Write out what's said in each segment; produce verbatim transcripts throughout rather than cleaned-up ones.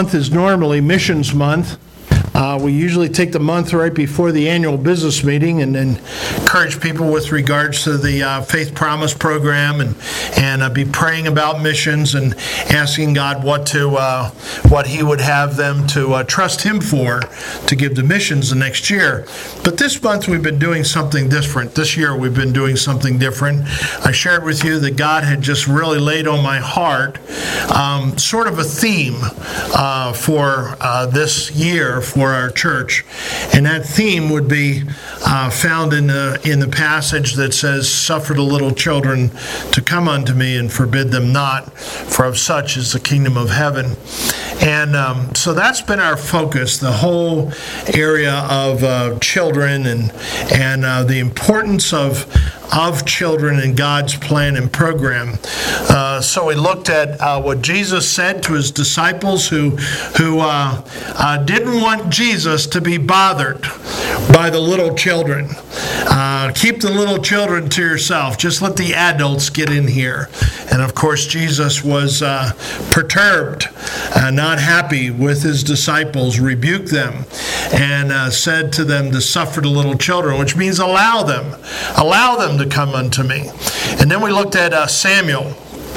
month is normally Missions Month. Uh, we usually take the month right before the annual business meeting and then encourage people with regards to the uh, Faith Promise program and and uh, be praying about missions and asking God what to uh, what He would have them to uh, trust Him for to give to missions the next year. But this month we've been doing something different. This year we've been doing something different. I shared with you that God had just really laid on my heart um, sort of a theme uh, for uh, this year for our church, and that theme would be uh, found in the in the passage that says, "Suffer the little children to come unto me, and forbid them not, for of such is the kingdom of heaven." And um, so that's been our focus, the whole area of uh, children and and uh, the importance of of children in God's plan and program. Uh, so we looked at uh, what Jesus said to His disciples who who uh, uh, didn't want Jesus to be bothered by the little children. Uh, keep the little children to yourself. Just let the adults get in here. And of course, Jesus was uh, perturbed, uh, not happy with His disciples, rebuked them, and uh, said to them to suffer the little children, which means allow them, allow them to come unto me. And then we looked at uh, Samuel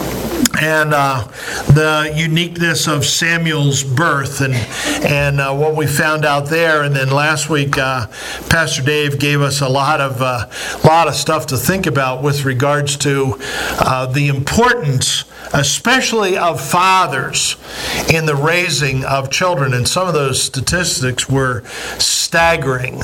and uh, the uniqueness of Samuel's birth and and uh, what we found out there. And then last week, uh, Pastor Dave gave us a lot of uh, lot of stuff to think about with regards to uh, the importance, especially of fathers, in the raising of children. And some of those statistics were staggering.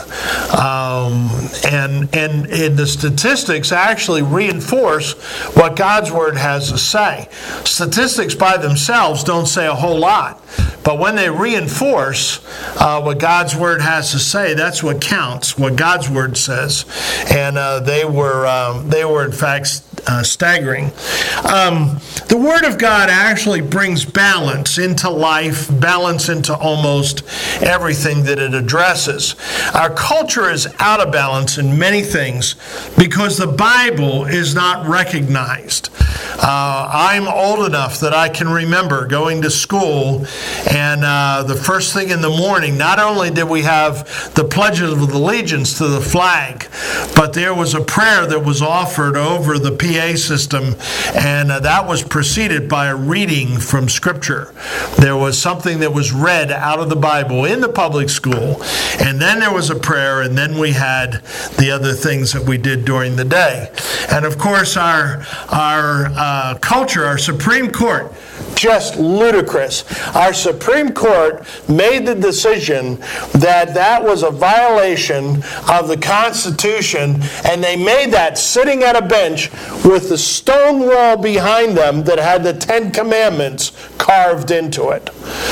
Um, and, and, and the statistics actually reinforce what God's Word has to say. Statistics by themselves don't say a whole lot, but when they reinforce uh, what God's Word has to say, that's what counts, what God's Word says. And uh, they were, um, they were in fact Uh, staggering. Um, the Word of God actually brings balance into life, balance into almost everything that it addresses. Our culture is out of balance in many things because the Bible is not recognized. Uh, I'm old enough that I can remember going to school, and uh, the first thing in the morning, not only did we have the Pledge of Allegiance to the flag, but there was a prayer that was offered over the P A system, and uh, that was preceded by a reading from Scripture. There was something that was read out of the Bible in the public school, and then there was a prayer, and then we had the other things that we did during the day. And of course, our our uh, culture, our Supreme Court, just ludicrous. Our Supreme Court made the decision that that was a violation of the Constitution, and they made that sitting at a bench with the stone wall behind them that had the Ten Commandments carved into it.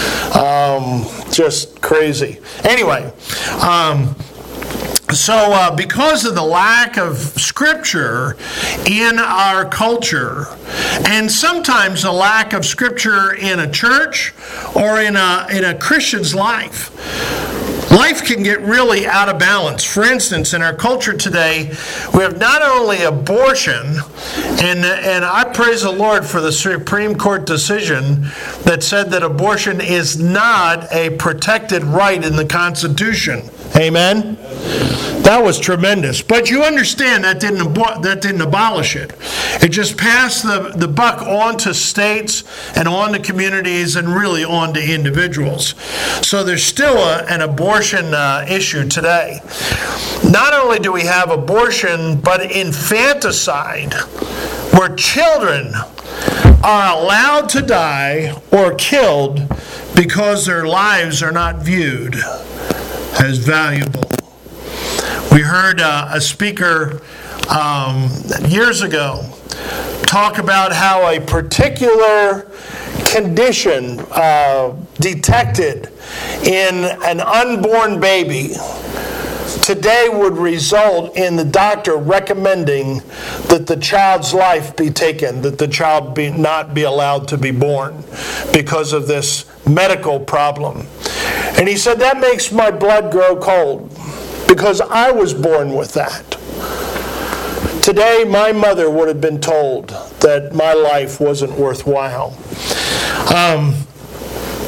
Um, just crazy. Anyway, um, So uh, because of the lack of Scripture in our culture, and sometimes the lack of Scripture in a church or in a, in a Christian's life, life can get really out of balance. For instance, in our culture today, we have not only abortion, and, and I praise the Lord for the Supreme Court decision that said that abortion is not a protected right in the Constitution. Amen? That was tremendous. But you understand that didn't abo- that didn't abolish it. It just passed the, the buck on to states and on to communities and really on to individuals. So there's still a, an abortion uh, issue today. Not only do we have abortion, but infanticide, where children are allowed to die or killed because their lives are not viewed as valuable. We heard uh, a speaker um, years ago talk about how a particular condition uh, detected in an unborn baby today would result in the doctor recommending that the child's life be taken, that the child be not be allowed to be born because of this medical problem. And he said, that makes my blood grow cold because I was born with that. Today, my mother would have been told that my life wasn't worthwhile. Um,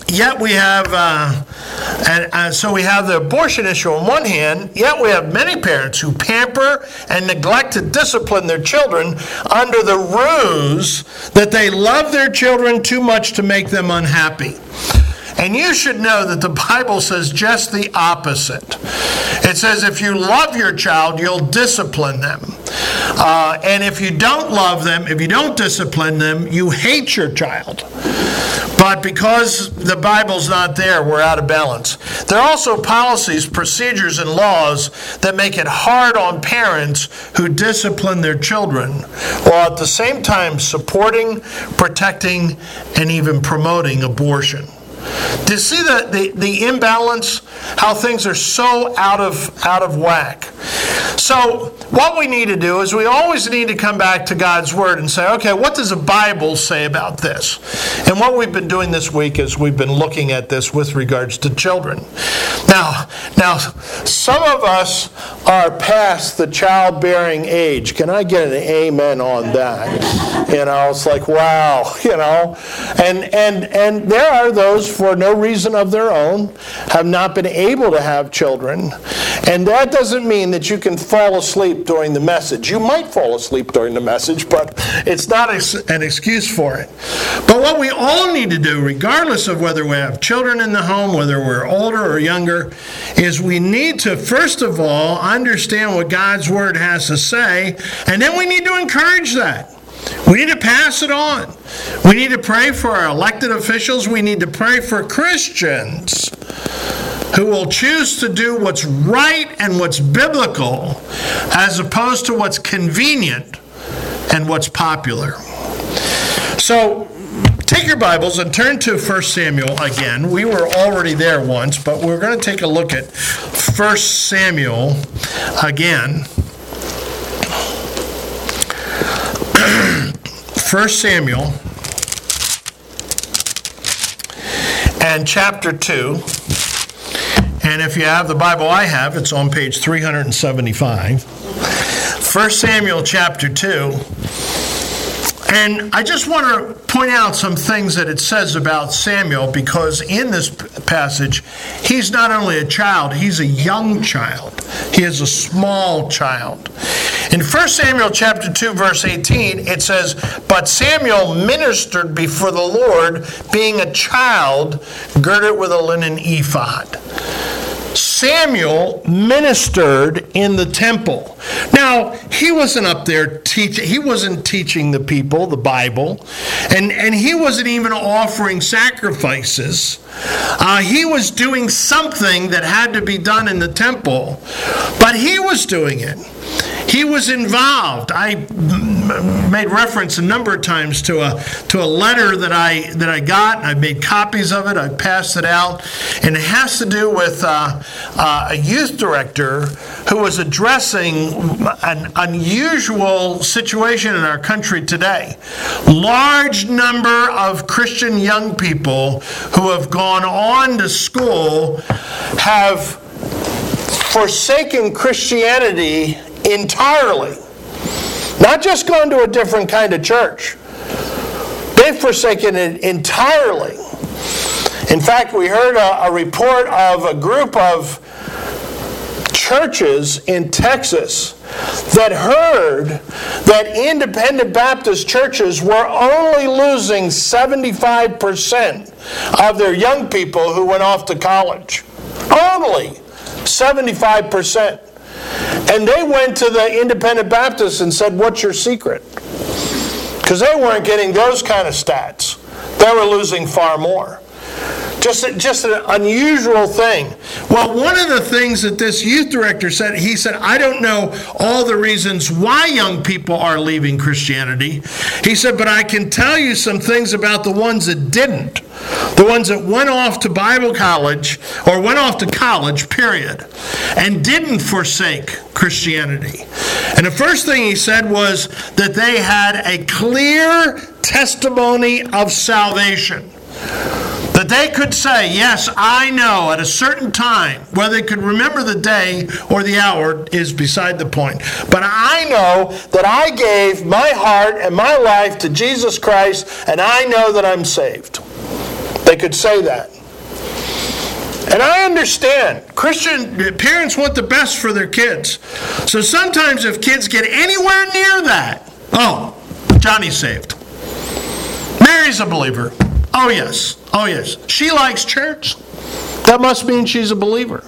Yet we have, uh, and, uh, so we have the abortion issue on one hand, yet we have many parents who pamper and neglect to discipline their children under the ruse that they love their children too much to make them unhappy. And you should know that the Bible says just the opposite. It says if you love your child, you'll discipline them. Uh, and if you don't love them, if you don't discipline them, you hate your child. But because the Bible's not there, we're out of balance. There are also policies, procedures, and laws that make it hard on parents who discipline their children, while at the same time supporting, protecting, and even promoting abortion. Do you see the, the, the imbalance? How things are so out of out of whack. So what we need to do is we always need to come back to God's Word and say, okay, what does the Bible say about this? And what we've been doing this week is we've been looking at this with regards to children. Now, now some of us are past the childbearing age. Can I get an amen on that? You know, it's like, wow, you know. And and and there are those for no reason of their own have not been able to have children. And that doesn't mean that you can fall asleep during the message. You might fall asleep during the message, but it's not an excuse for it. But what we all need to do, regardless of whether we have children in the home, whether we're older or younger, is we need to, first of all, understand what God's Word has to say, and then we need to encourage that. We need to pass it on. We need to pray for our elected officials. We need to pray for Christians who will choose to do what's right and what's biblical as opposed to what's convenient and what's popular. So take your Bibles and turn to First Samuel again. We were already there once, but we're going to take a look at First Samuel again. First Samuel and chapter two. And if you have the Bible I have, it's on page three seventy-five. First Samuel chapter two. And I just want to point out some things that it says about Samuel, because in this passage, he's not only a child, he's a young child. He is a small child. In First Samuel chapter two, verse eighteen, it says, "But Samuel ministered before the Lord, being a child, girded with a linen ephod." Samuel ministered in the temple. Now, he wasn't up there teaching, he wasn't teaching the people the Bible, and, and he wasn't even offering sacrifices. Uh, he was doing something that had to be done in the temple, but he was doing it. He was involved. I made reference a number of times to a to a letter that I that I got. I made copies of it. I passed it out, and it has to do with uh, uh, a youth director who was addressing an unusual situation in our country today. Large number of Christian young people who have gone on to school have forsaken Christianity entirely. Not just gone to a different kind of church. They've forsaken it entirely. In fact, we heard a, a report of a group of churches in Texas that heard that independent Baptist churches were only losing seventy-five percent of their young people who went off to college. Only seventy-five percent. And they went to the independent Baptists and said, "What's your secret?" Because they weren't getting those kind of stats. They were losing far more. Just, just an unusual thing. Well, one of the things that this youth director said, he said, "I don't know all the reasons why young people are leaving Christianity." He said, "But I can tell you some things about the ones that didn't. The ones that went off to Bible college, or went off to college, period, and didn't forsake Christianity." And the first thing he said was that they had a clear testimony of salvation. That they could say, "Yes, I know at a certain time," whether they could remember the day or the hour is beside the point. "But I know that I gave my heart and my life to Jesus Christ, and I know that I'm saved." They could say that. And I understand. Christian parents want the best for their kids. So sometimes if kids get anywhere near that, oh, Johnny's saved. Mary's a believer. Oh, yes. Oh, yes. She likes church. That must mean she's a believer.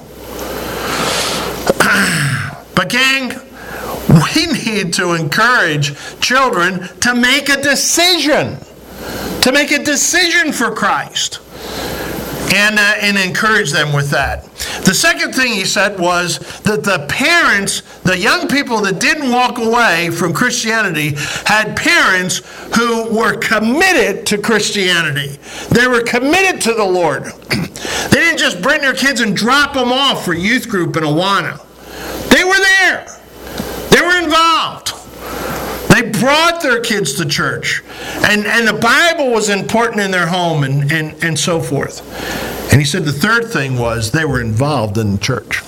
But gang, we need to encourage children to make a decision. To make a decision for Christ. And, uh, and encourage them with that. The second thing he said was that the parents, the young people that didn't walk away from Christianity, had parents who were committed to Christianity. They were committed to the Lord. They didn't just bring their kids and drop them off for youth group in Awana. They were there. They were involved. They brought their kids to church. And, and the Bible was important in their home and, and, and so forth. And he said the third thing was they were involved in the church.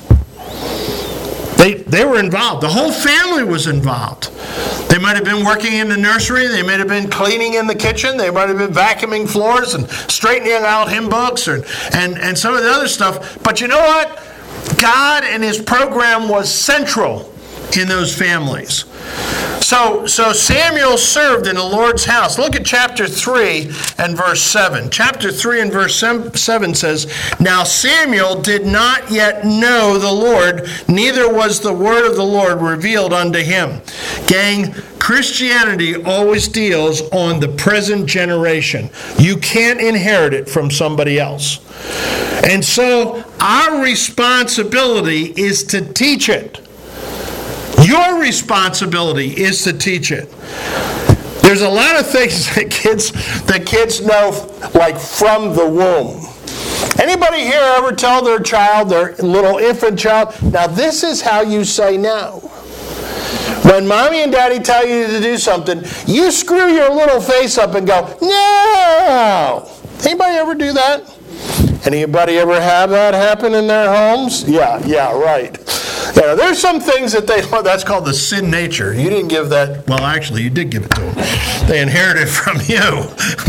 They, they were involved. The whole family was involved. They might have been working in the nursery. They might have been cleaning in the kitchen. They might have been vacuuming floors and straightening out hymn books or, and, and some of the other stuff. But you know what? God and His program was central in those families. So, so Samuel served in the Lord's house. Look at chapter three and verse seven. Chapter three and verse seven says, "Now Samuel did not yet know the Lord, neither was the word of the Lord revealed unto him." Gang, Christianity always deals on the present generation. You can't inherit it from somebody else. And so our responsibility is to teach it. Your responsibility is to teach it. There's a lot of things that kids that kids know, like from the womb. Anybody here ever tell their child, their little infant child, now this is how you say no? When mommy and daddy tell you to do something, you screw your little face up and go, no! Anybody ever do that? Anybody ever have that happen in their homes? Yeah, yeah, right. Yeah, there's some things that they, well, that's called the sin nature. You didn't give that, well, actually, you did give it to them. They inherited it from you.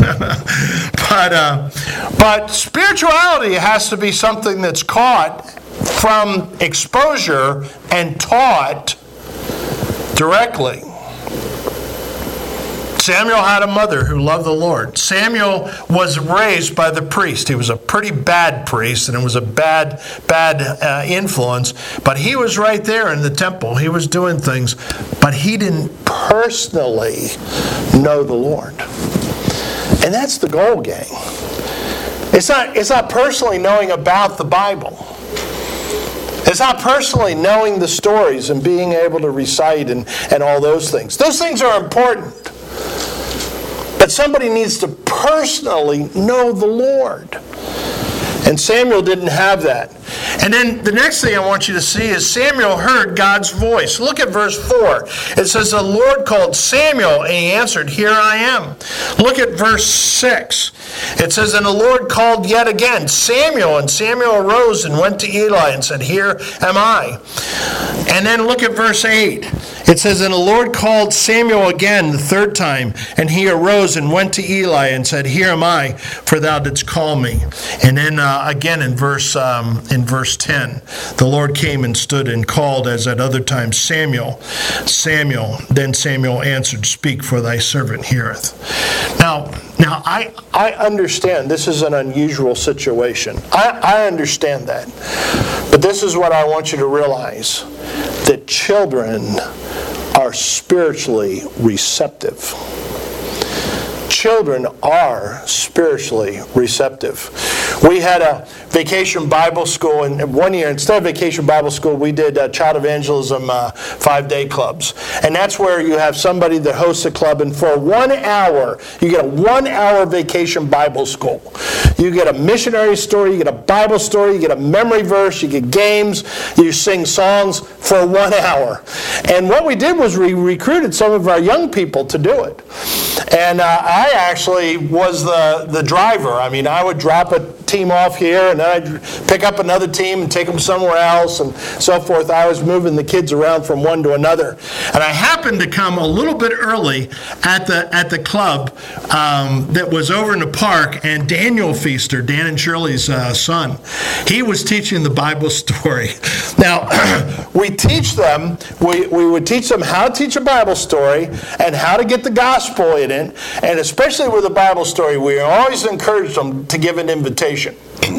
but, uh, but spirituality has to be something that's caught from exposure and taught directly. Samuel had a mother who loved the Lord. Samuel was raised by the priest. He was a pretty bad priest, and it was a bad, bad uh, influence. But he was right there in the temple. He was doing things, but he didn't personally know the Lord. And that's the goal, gang. It's not, it's not personally knowing about the Bible. It's not personally knowing the stories and being able to recite and, and all those things. Those things are important. But somebody needs to personally know the Lord. And Samuel didn't have that. And then the next thing I want you to see is Samuel heard God's voice. Look at verse four. It says, "The Lord called Samuel, and he answered, Here I am." Look at verse six. It says, "And the Lord called yet again, Samuel, and Samuel arose and went to Eli and said, Here am I." And then look at verse eight. It says, "And the Lord called Samuel again the third time, and he arose and went to Eli and said, Here am I, for thou didst call me." And then uh, again in verse um, in verse ten, the Lord came and stood and called as at other times, Samuel, Samuel. Then Samuel answered, Speak, for thy servant heareth. Now, now I I understand this is an unusual situation. I, I understand that. But this is what I want you to realize, that children are spiritually receptive. Children are spiritually receptive. We had a vacation Bible school, and one year, instead of vacation Bible school, we did uh, child evangelism uh, five-day clubs. And that's where you have somebody that hosts a club, and for one hour, you get a one-hour vacation Bible school. You get a missionary story, you get a Bible story, you get a memory verse, you get games, you sing songs for one hour. And what we did was we recruited some of our young people to do it. And uh, I actually was the, the driver. I mean, I would drop a team off here, and then I'd pick up another team and take them somewhere else, and so forth. I was moving the kids around from one to another. And I happened to come a little bit early at the at the club um, that was over in the park, and Daniel Feaster, Dan and Shirley's uh, son, he was teaching the Bible story. Now, we teach them, we, we would teach them how to teach a Bible story and how to get the gospel in it, and especially with a Bible story, we always encourage them to give an invitation.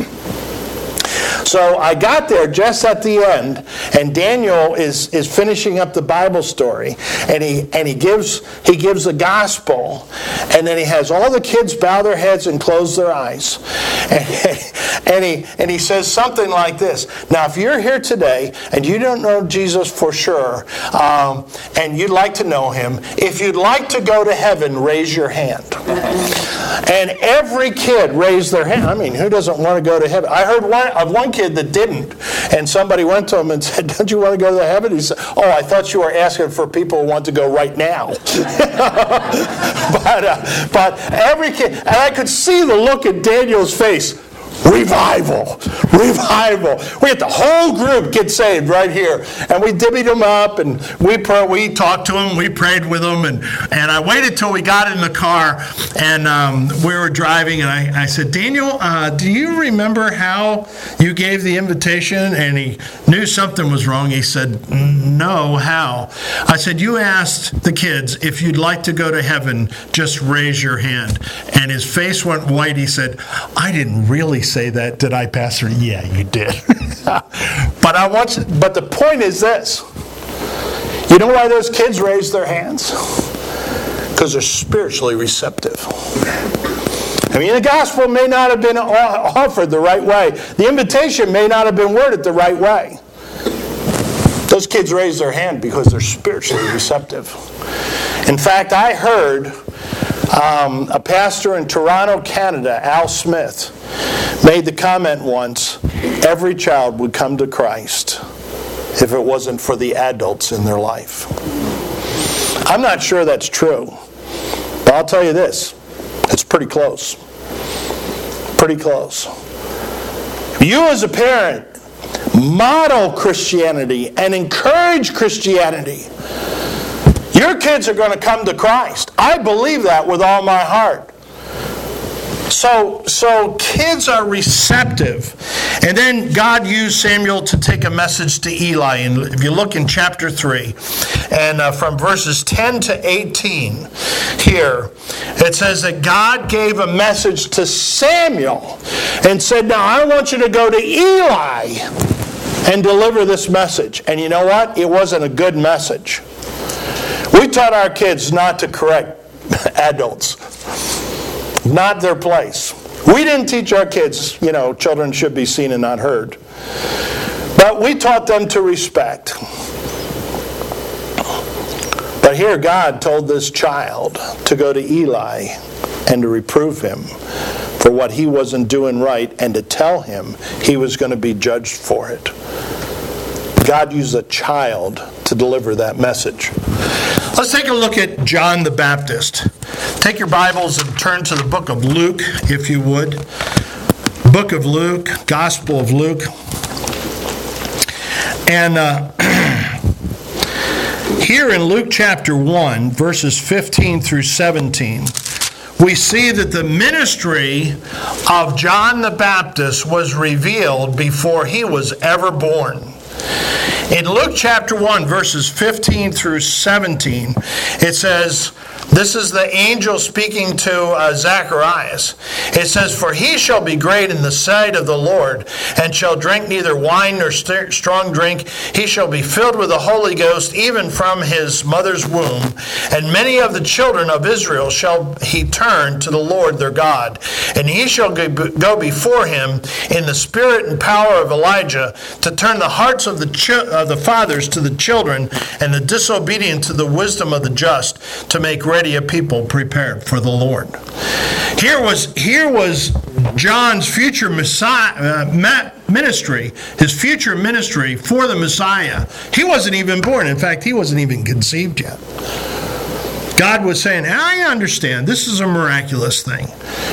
So I got there just at the end, and Daniel is, is finishing up the Bible story, and he and he gives he gives the gospel, and then he has all the kids bow their heads and close their eyes, and, and he and he says something like this. Now, if you're here today and you don't know Jesus for sure, um, and you'd like to know Him, if you'd like to go to heaven, raise your hand. And every kid raised their hand. I mean, who doesn't want to go to heaven? I heard one of one kid that didn't, and somebody went to him and said, "Don't you want to go to heaven?" He said, "Oh, I thought you were asking for people who want to go right now." but uh, but every kid, and I could see the look in Daniel's face. Revival, revival. We had the whole group get saved right here, and we divvied them up, and we pray, we talked to them, we prayed with them, and, and I waited till we got in the car, and um, we were driving, and I, I said, "Daniel, uh, do you remember how you gave the invitation?" And he knew something was wrong. He said, "No, how?" I said, "You asked the kids, if you'd like to go to heaven, just raise your hand." And his face went white. He said, "I didn't really say that, did I, Pastor?" "Yeah, you did." But I want you, but the point is this. You know why those kids raised their hands? Because they're spiritually receptive. I mean, the gospel may not have been offered the right way. The invitation may not have been worded the right way. Those kids raised their hand because they're spiritually receptive. In fact, I heard um, a pastor in Toronto, Canada, Al Smith, made the comment once, every child would come to Christ if it wasn't for the adults in their life. I'm not sure that's true, but I'll tell you this, it's pretty close. Pretty close. You as a parent, model Christianity and encourage Christianity. Your kids are going to come to Christ. I believe that with all my heart. So, so kids are receptive. And then God used Samuel to take a message to Eli. And if you look in chapter three, and uh, from verses ten to eighteen here, it says that God gave a message to Samuel and said, "Now I want you to go to Eli and deliver this message." And you know what? It wasn't a good message. We taught our kids not to correct adults. Not their place. We didn't teach our kids, you know, children should be seen and not heard. But we taught them to respect. But here God told this child to go to Eli and to reprove him for what he wasn't doing right and to tell him he was going to be judged for it. God used a child to deliver that message. Let's take a look at John the Baptist. Take your Bibles and turn to the book of Luke, if you would. Book of Luke, Gospel of Luke. And uh, here in Luke chapter one, verses fifteen through seventeen, we see that the ministry of John the Baptist was revealed before he was ever born. In Luke chapter one, verses fifteen through seventeen, it says, this is the angel speaking to uh, Zacharias. It says, "For he shall be great in the sight of the Lord, and shall drink neither wine nor st- strong drink. He shall be filled with the Holy Ghost, even from his mother's womb. And many of the children of Israel shall he turn to the Lord their God. And he shall go before him in the spirit and power of Elijah, to turn the hearts of the, ch- of the fathers to the children, and the disobedient to the wisdom of the just, to make ready a people prepared for the Lord." Here was here was John's future Messiah uh, ministry, his future ministry for the Messiah. He wasn't even born. In fact, he wasn't even conceived yet. God was saying, "I understand this is a miraculous thing, but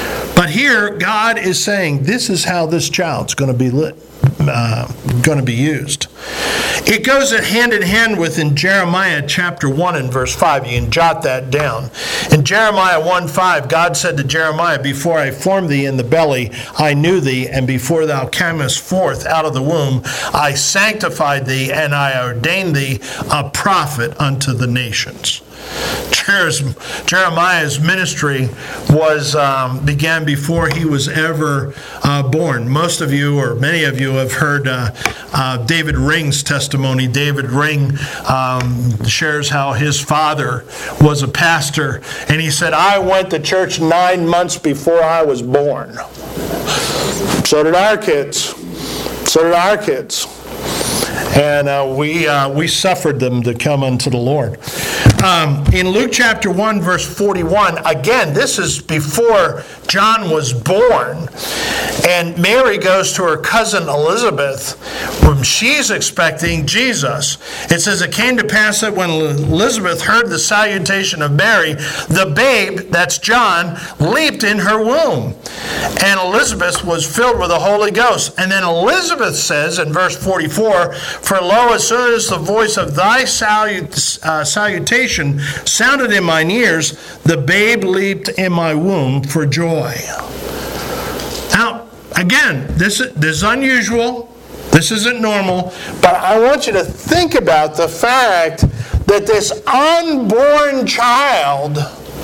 But here, God is saying, this is how this child's going to be lit. Uh, going to be used. It goes hand in hand with in Jeremiah chapter one and verse five. You can jot that down. In Jeremiah one five, God said to Jeremiah, before I formed thee in the belly, I knew thee, and before thou camest forth out of the womb, I sanctified thee, and I ordained thee a prophet unto the nations. Jeremiah's ministry was um, began before he was ever uh, born. Most of you, or many of you, have heard uh, uh, David Ring's testimony. David Ring um, shares how his father was a pastor, and he said, I went to church nine months before I was born. So did our kids. So did our kids. And uh, we uh, we suffered them to come unto the Lord. Um, in Luke chapter one, verse forty-one, again, this is before John was born, and Mary goes to her cousin Elizabeth when she's expecting Jesus. It says, it came to pass that when Elizabeth heard the salutation of Mary, the babe, that's John, leaped in her womb. And Elizabeth was filled with the Holy Ghost. And then Elizabeth says in verse forty-four, for lo, as soon as the voice of thy salut- uh, salutation sounded in mine ears, the babe leaped in my womb for joy. Now, again, this is, this is unusual. This isn't normal. But I want you to think about the fact that this unborn child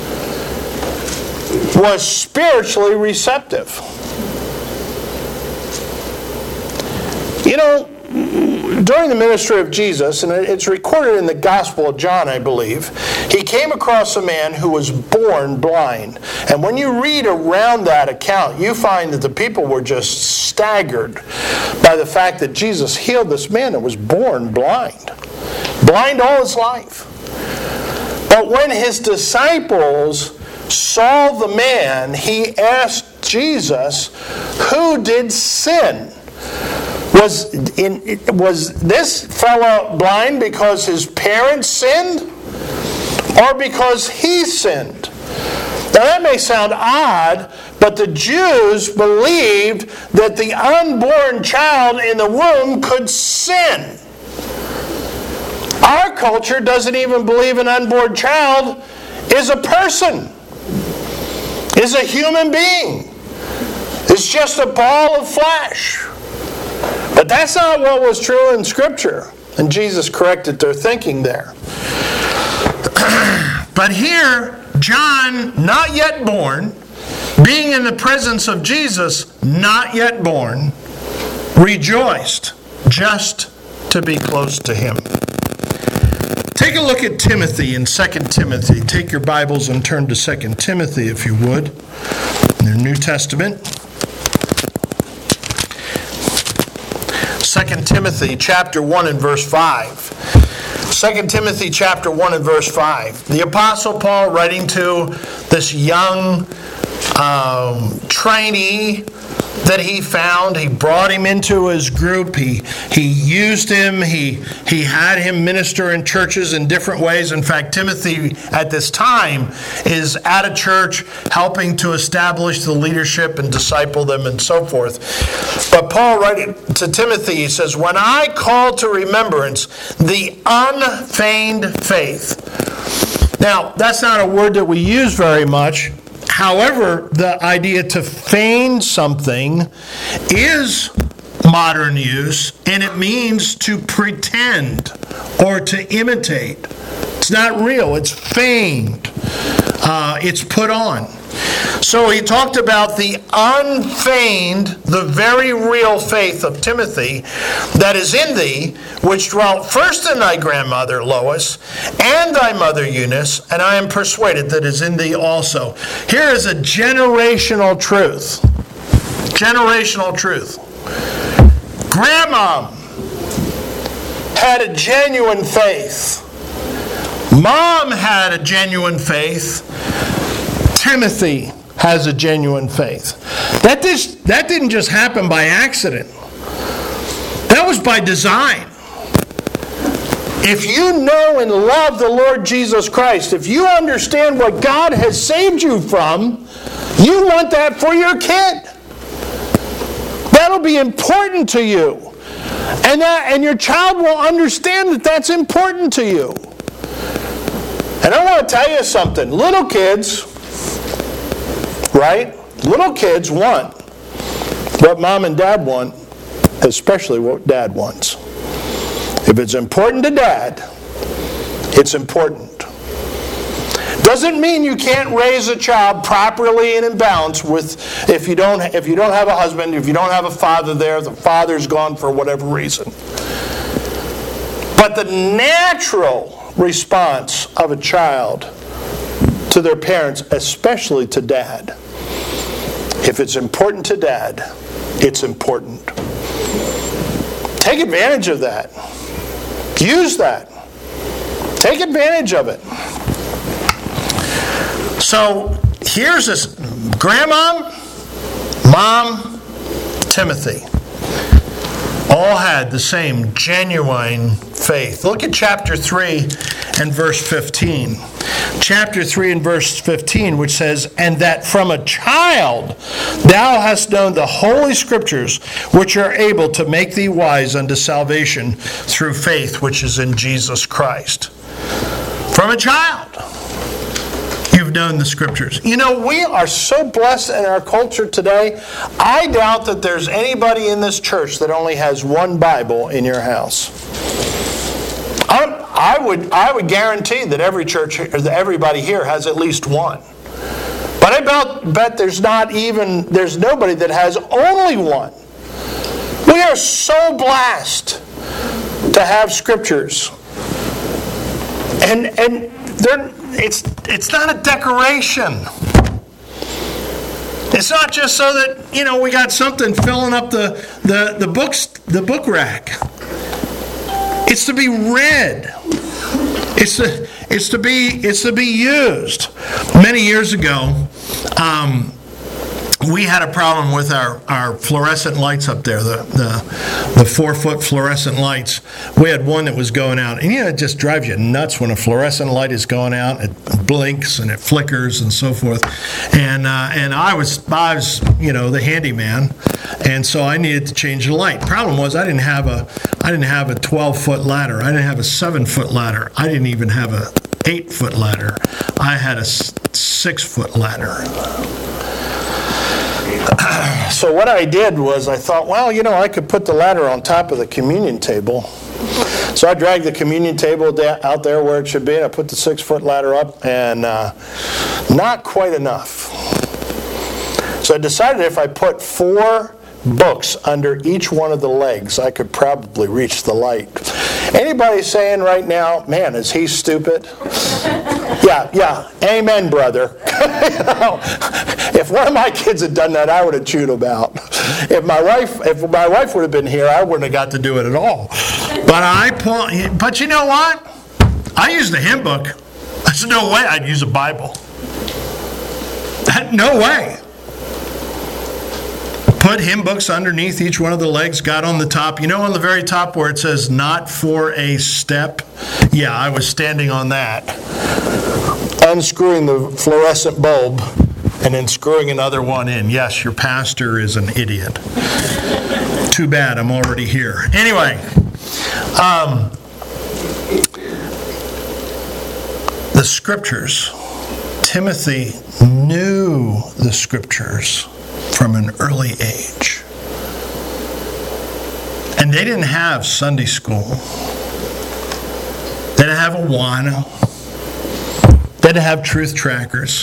was spiritually receptive. You know, during the ministry of Jesus, and it's recorded in the Gospel of John, I believe, he came across a man who was born blind. And when you read around that account, you find that the people were just staggered by the fact that Jesus healed this man that was born blind. Blind all his life. But when his disciples saw the man, he asked Jesus, who did sin? Was, in, was this fellow blind because his parents sinned? Or because he sinned? Now that may sound odd, but the Jews believed that the unborn child in the womb could sin. Our culture doesn't even believe an unborn child is a person, is a human being. It's just a ball of flesh. But that's not what was true in Scripture. And Jesus corrected their thinking there. But here, John, not yet born, being in the presence of Jesus, not yet born, rejoiced just to be close to him. Take a look at Timothy in Second Timothy. Take your Bibles and turn to Second Timothy, if you would, in the New Testament. Second Timothy chapter one and verse five. Second Timothy chapter one and verse five. The Apostle Paul, writing to this young um, trainee that he found, he brought him into his group, he he used him, he he had him minister in churches in different ways. In fact, Timothy at this time is at a church helping to establish the leadership and disciple them and so forth. But Paul writing to Timothy, he says, when I call to remembrance the unfeigned faith. Now, that's not a word that we use very much. However, the idea to feign something is modern use, and it means to pretend or to imitate. It's not real, it's feigned. Uh, it's put on. So he talked about the unfeigned, the very real faith of Timothy that is in thee, which dwelt first in thy grandmother Lois and thy mother Eunice, and I am persuaded that is in thee also. Here is a generational truth. Generational truth. Grandma had a genuine faith. Mom had a genuine faith. Timothy has a genuine faith. That, this, that didn't just happen by accident. That was by design. If you know and love the Lord Jesus Christ, if you understand what God has saved you from, you want that for your kid. That'll be important to you. And, that, and your child will understand that that's important to you. And I want to tell you something. Little kids, right? Little kids want what mom and dad want, especially what dad wants. If it's important to dad, it's important. Doesn't mean you can't raise a child properly and in balance with if you don't if you don't have a husband, if you don't have a father there, the father's gone for whatever reason. But the natural response of a child to their parents, especially to dad, if it's important to dad, it's important. Take advantage of that. Use that. Take advantage of it. So here's this grandma, mom, Timothy. All had the same genuine faith. Look at chapter three and verse fifteen. Chapter three and verse fifteen, which says, "And that from a child thou hast known the holy scriptures, which are able to make thee wise unto salvation through faith which is in Jesus Christ." From a child, you've known the scriptures. You know, we are so blessed in our culture today. I doubt that there's anybody in this church that only has one Bible in your house. I, I would I would guarantee that every church, or that everybody here has at least one. But I bet, bet there's not even there's nobody that has only one. We are so blessed to have scriptures, and and they're. It's it's not a decoration. It's not just so that, you know, we got something filling up the, the, the books the book rack. It's to be read. It's to it's to be it's to be used. Many years ago, um, we had a problem with our, our fluorescent lights up there, the, the the four-foot fluorescent lights. We had one that was going out. And, you know, it just drives you nuts when a fluorescent light is going out. It blinks and it flickers and so forth. And uh, and I was, I was, you know, the handyman. And so I needed to change the light. Problem was I didn't have a I didn't have a twelve-foot ladder. I didn't have a seven-foot ladder. I didn't even have a eight-foot ladder. I had a six-foot ladder. So what I did was I thought, well, you know, I could put the ladder on top of the communion table. So I dragged the communion table out there where it should be, and I put the six-foot ladder up, and uh, not quite enough. So I decided if I put four books under each one of the legs, I could probably reach the light. Anybody saying right now, man, is he stupid? Yeah, yeah, amen, brother. You know, if one of my kids had done that, I would have chewed him out. If my wife, if my wife would have been here, I wouldn't have got to do it at all. But I pull, but you know what? I used a hymn book. There's no way I'd use a Bible. No way. Put hymn books underneath each one of the legs, got on the top. You know, on the very top where it says, "Not for a step"? Yeah, I was standing on that. Unscrewing the fluorescent bulb and then screwing another one in. Yes, your pastor is an idiot. Too bad, I'm already here. Anyway, um, the scriptures. Timothy knew the scriptures from an early age. And they didn't have Sunday school. They didn't have Awana. They didn't have truth trackers.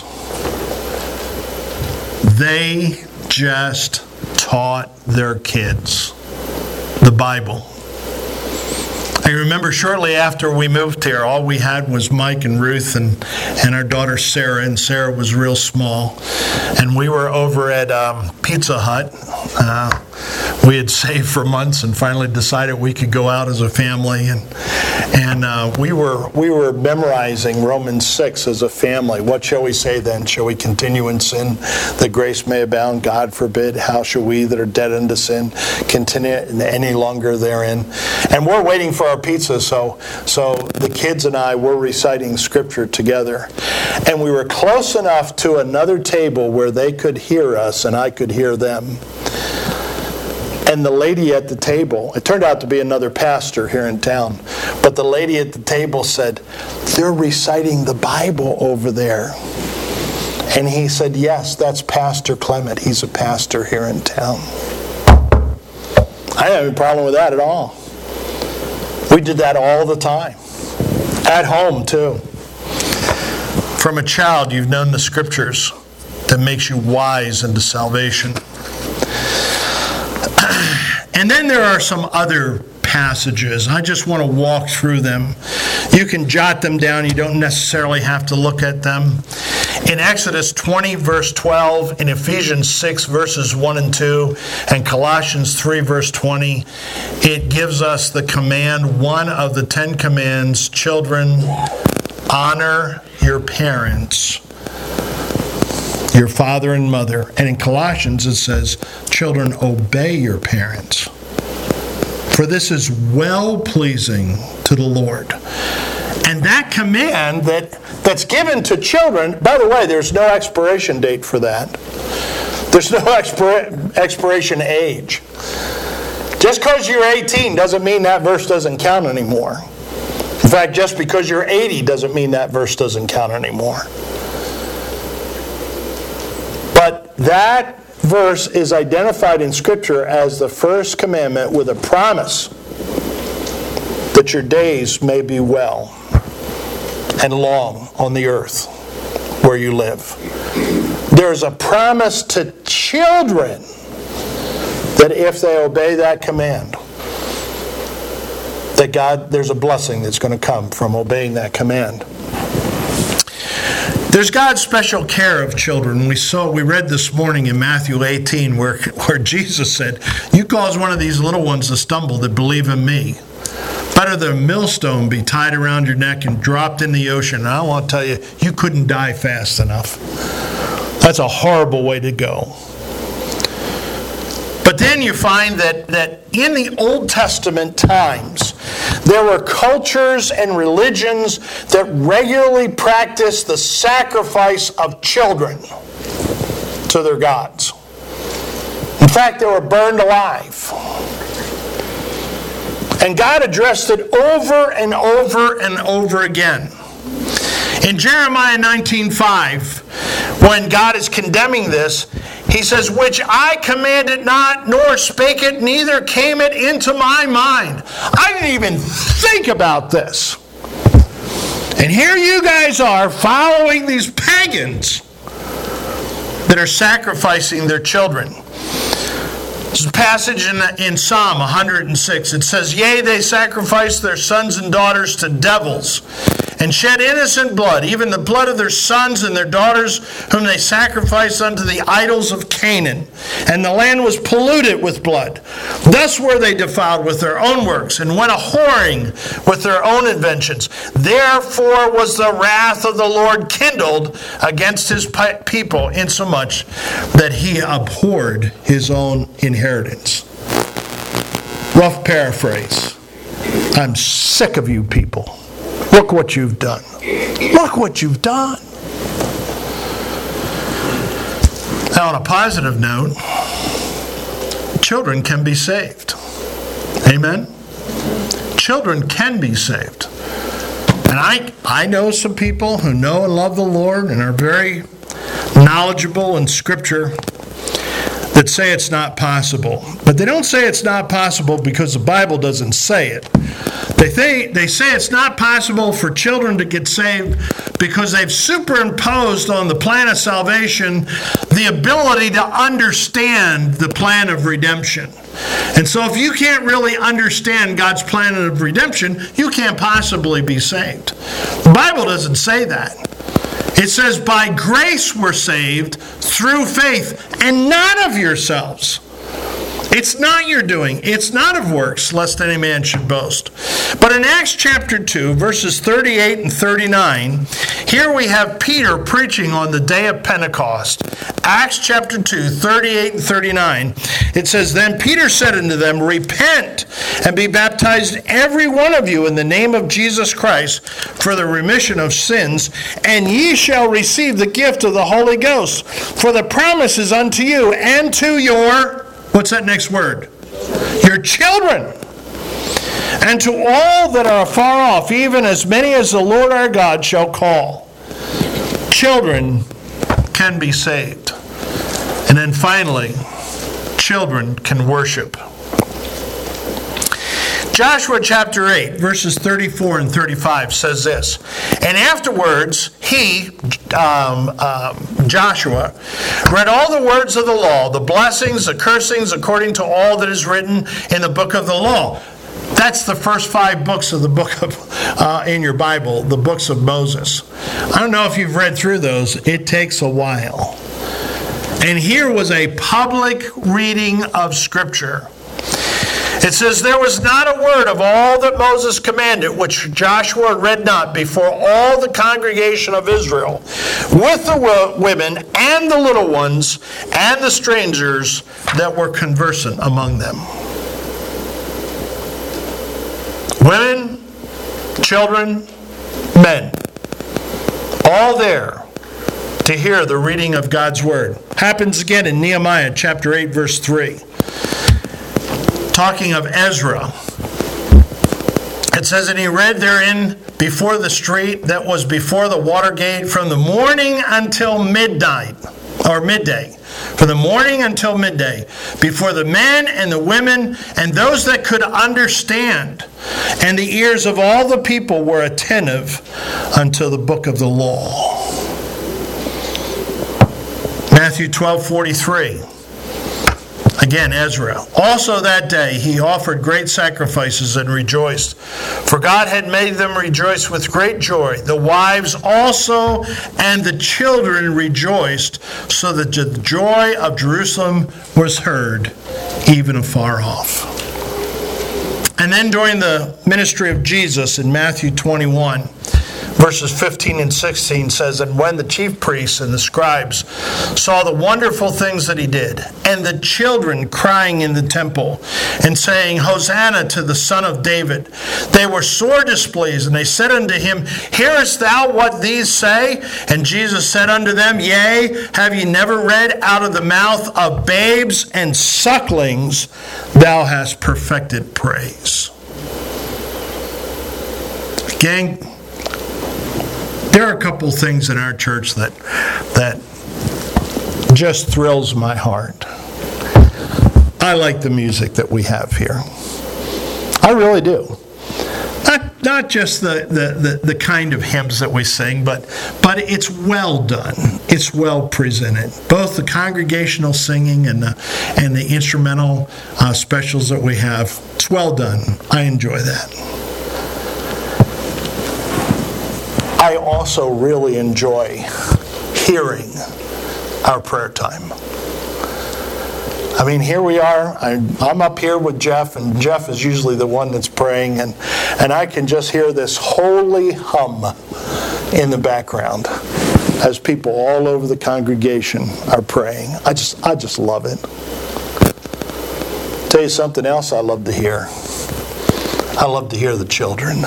They just taught their kids the Bible. I remember shortly after we moved here, all we had was Mike and Ruth and, and our daughter Sarah, and Sarah was real small. And we were over at um, Pizza Hut. Uh, we had saved for months and finally decided we could go out as a family, and and uh, we were we were memorizing Romans six as a family. What shall we say then? Shall we continue in sin that grace may abound? God forbid. How shall we that are dead unto sin continue any longer therein? And we're waiting for our pizza, so so the kids and I were reciting scripture together, and we were close enough to another table where they could hear us and I could hear them. And the lady at the table, it turned out to be another pastor here in town, but the lady at the table said, "They're reciting the Bible over there." And he said, "Yes, that's Pastor Clement. He's a pastor here in town." I don't have any problem with that at all. We did that all the time. At home, too. From a child, you've known the scriptures that makes you wise into salvation. And then there are some other passages. I just want to walk through them. You can jot them down. You don't necessarily have to look at them. In Exodus twenty, verse twelve, in Ephesians six, verses one and two, and Colossians three, verse twenty, it gives us the command, one of the Ten Commands, children, honor your parents, your father and mother. And in Colossians it says, children, obey your parents, for this is well-pleasing to the Lord. And that command that, that's given to children, by the way, there's no expiration date for that. There's no expir- expiration age. Just because you're eighteen doesn't mean that verse doesn't count anymore. In fact, just because you're eighty doesn't mean that verse doesn't count anymore. But that verse is identified in Scripture as the first commandment with a promise that your days may be well and long on the earth where you live. There's a promise to children that if they obey that command, that God, there's a blessing that's going to come from obeying that command. There's God's special care of children. We saw, we read this morning in Matthew eighteen where, where Jesus said, "You cause one of these little ones to stumble that believe in me. Better than a millstone be tied around your neck and dropped in the ocean." And I want to tell you, you couldn't die fast enough. That's a horrible way to go. But then you find that, that in the Old Testament times, there were cultures and religions that regularly practiced the sacrifice of children to their gods. In fact, they were burned alive. And God addressed it over and over and over again. In Jeremiah nineteen five, when God is condemning this, He says, "Which I commanded not, nor spake it, neither came it into my mind." I didn't even think about this. And here you guys are following these pagans that are sacrificing their children. There's a passage in, in Psalm one hundred six. It says, "Yea, they sacrifice their sons and daughters to devils, and shed innocent blood, even the blood of their sons and their daughters, whom they sacrificed unto the idols of Canaan. And the land was polluted with blood. Thus were they defiled with their own works, and went a-whoring with their own inventions. Therefore was the wrath of the Lord kindled against his people, insomuch that he abhorred his own inheritance." Rough paraphrase. I'm sick of you people. Look what you've done. Look what you've done. Now, on a positive note, children can be saved. Amen? Children can be saved. And I, I know some people who know and love the Lord and are very knowledgeable in Scripture that say it's not possible. But they don't say it's not possible because the Bible doesn't say it. They think, they say it's not possible for children to get saved because they've superimposed on the plan of salvation the ability to understand the plan of redemption. And so if you can't really understand God's plan of redemption, you can't possibly be saved. The Bible doesn't say that. It says, "By grace we're saved through faith, and not of yourselves. It's not your doing. It's not of works, lest any man should boast. But in Acts chapter two, verses thirty-eight and thirty-nine, here we have Peter preaching on the day of Pentecost. Acts chapter two, thirty-eight and thirty-nine. It says, Then Peter said unto them, Repent, and be baptized every one of you in the name of Jesus Christ for the remission of sins, and ye shall receive the gift of the Holy Ghost. For the promise is unto you and to your... What's that next word? Your children. And to all that are afar off, even as many as the Lord our God shall call. Children can be saved. And then finally, children can worship. Joshua chapter eight, verses thirty-four and thirty-five says this, And afterwards he, um, um, Joshua, read all the words of the law, the blessings, the cursings, according to all that is written in the book of the law. That's the first five books of the book of uh, in your Bible, the books of Moses. I don't know if you've read through those. It takes a while. And here was a public reading of Scripture. It says, There was not a word of all that Moses commanded, which Joshua read not before all the congregation of Israel, with the women and the little ones and the strangers that were conversant among them. Women, children, men, all there to hear the reading of God's Word. Happens again in Nehemiah chapter eight, verse three. Talking of Ezra, it says, And he read therein before the street that was before the water gate from the morning until midnight, or midday, from the morning until midday, before the men and the women and those that could understand. And the ears of all the people were attentive unto the book of the law. Matthew twelve forty-three. Again, Ezra. Also that day he offered great sacrifices and rejoiced, for God had made them rejoice with great joy. The wives also and the children rejoiced, so that the joy of Jerusalem was heard, even afar off. And then during the ministry of Jesus in Matthew twenty-one, verses fifteen and sixteen says, And when the chief priests and the scribes saw the wonderful things that he did, and the children crying in the temple, and saying, Hosanna to the Son of David, they were sore displeased, and they said unto him, Hearest thou what these say? And Jesus said unto them, Yea, have ye never read, Out of the mouth of babes and sucklings thou hast perfected praise. Gang, there are a couple things in our church that that just thrills my heart. I like the music that we have here. I really do. Not not just the, the, the, the kind of hymns that we sing, but but it's well done. It's well presented. Both the congregational singing and the and the instrumental uh, specials that we have. It's well done. I enjoy that. I also really enjoy hearing our prayer time. I mean, here we are. I'm, I'm up here with Jeff, and Jeff is usually the one that's praying, and, and I can just hear this holy hum in the background as people all over the congregation are praying. I just, I just love it. I'll tell you something else I love to hear. I love to hear the children.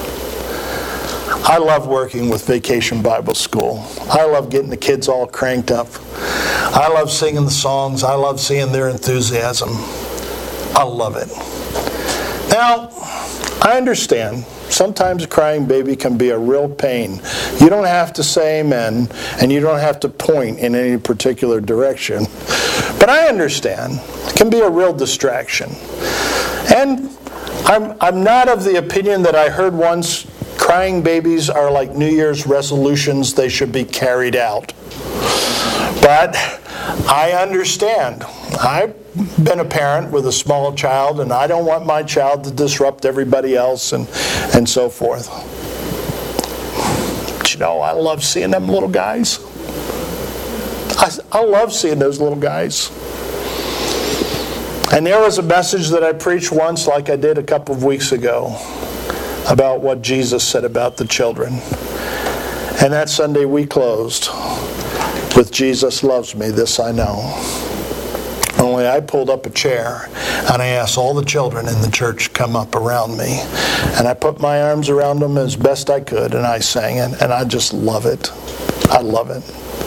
I love working with Vacation Bible School. I love getting the kids all cranked up. I love singing the songs. I love seeing their enthusiasm. I love it. Now, I understand. Sometimes a crying baby can be a real pain. You don't have to say amen, and you don't have to point in any particular direction. But I understand. It can be a real distraction. And I'm, I'm not of the opinion that I heard once, crying babies are like New Year's resolutions, they should be carried out. But I understand. I've been a parent with a small child, and I don't want my child to disrupt everybody else and, and so forth. But you know, I love seeing them little guys. I, I love seeing those little guys. And there was a message that I preached once, like I did a couple of weeks ago, about what Jesus said about the children. And that Sunday we closed with Jesus loves me, this I know. Only I pulled up a chair and I asked all the children in the church to come up around me. And I put my arms around them as best I could and I sang it. And I just love it. I love it.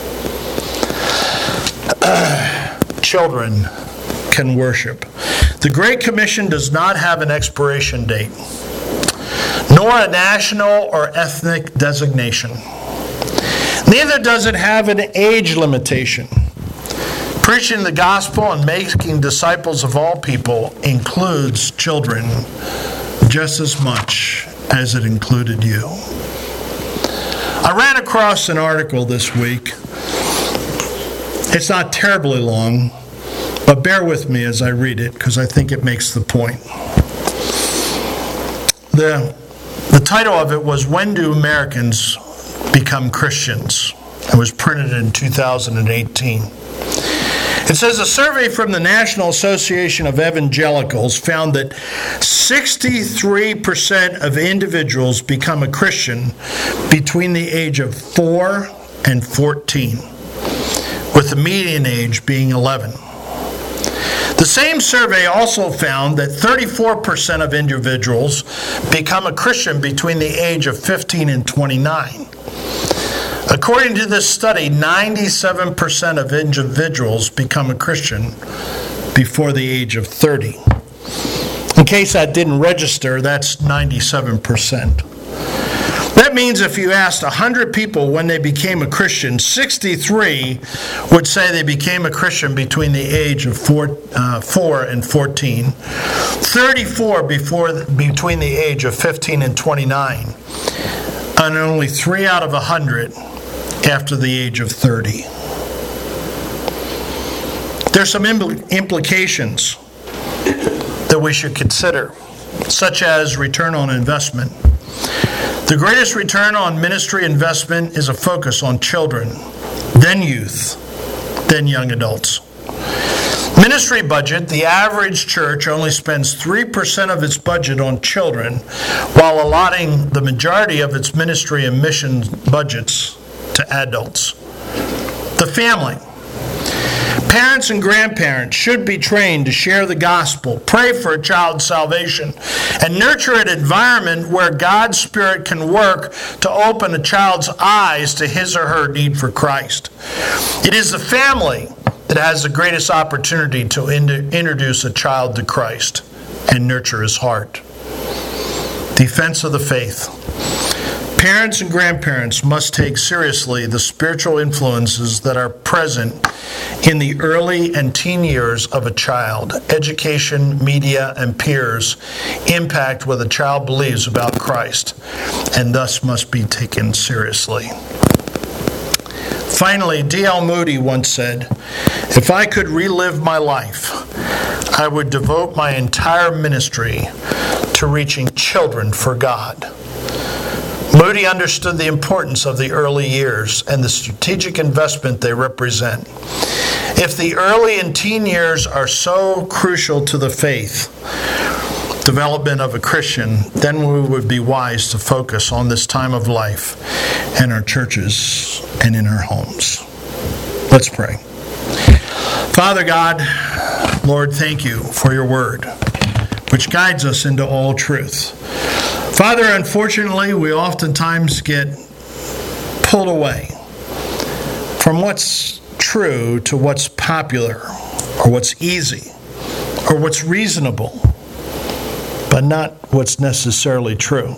Children can worship. The Great Commission does not have an expiration date, nor a national or ethnic designation. Neither does it have an age limitation. Preaching the gospel and making disciples of all people includes children just as much as it included you. I ran across an article this week. It's not terribly long, but bear with me as I read it because I think it makes the point. The, the title of it was, When Do Americans Become Christians? It was printed in two thousand eighteen. It says a survey from the National Association of Evangelicals found that sixty-three percent of individuals become a Christian between the age of four and fourteen, with the median age being eleven. The same survey also found that thirty-four percent of individuals become a Christian between the age of fifteen and twenty-nine. According to this study, ninety-seven percent of individuals become a Christian before the age of thirty. In case that didn't register, that's ninety-seven percent. That means if you asked one hundred people when they became a Christian, sixty-three would say they became a Christian between the age of four, uh, four and fourteen, thirty-four before, between the age of fifteen and twenty-nine, and only three out of one hundred after the age of thirty. There's some impl- implications that we should consider, such as return on investment. The greatest return on ministry investment is a focus on children, then youth, then young adults. Ministry budget, the average church only spends three percent of its budget on children, while allotting the majority of its ministry and mission budgets to adults. The family. Parents and grandparents should be trained to share the gospel, pray for a child's salvation, and nurture an environment where God's Spirit can work to open a child's eyes to his or her need for Christ. It is the family that has the greatest opportunity to in- introduce a child to Christ and nurture his heart. Defense of the faith. Parents and grandparents must take seriously the spiritual influences that are present in the early and teen years of a child. Education, media, and peers impact what a child believes about Christ, and thus must be taken seriously. Finally, D L Moody once said, "If I could relive my life, I would devote my entire ministry to reaching children for God." Moody understood the importance of the early years and the strategic investment they represent. If the early and teen years are so crucial to the faith development of a Christian, then we would be wise to focus on this time of life in our churches and in our homes. Let's pray. Father God, Lord, thank you for your word, which guides us into all truth. Father, unfortunately, we oftentimes get pulled away from what's true to what's popular or what's easy or what's reasonable, but not what's necessarily true.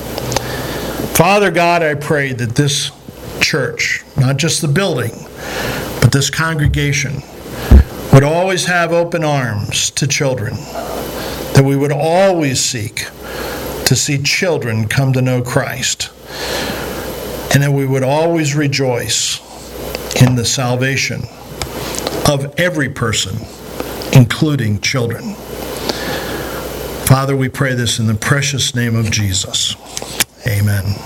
Father God, I pray that this church, not just the building, but this congregation, would always have open arms to children, that we would always seek to see children come to know Christ, and that we would always rejoice in the salvation of every person, including children. Father, we pray this in the precious name of Jesus. Amen.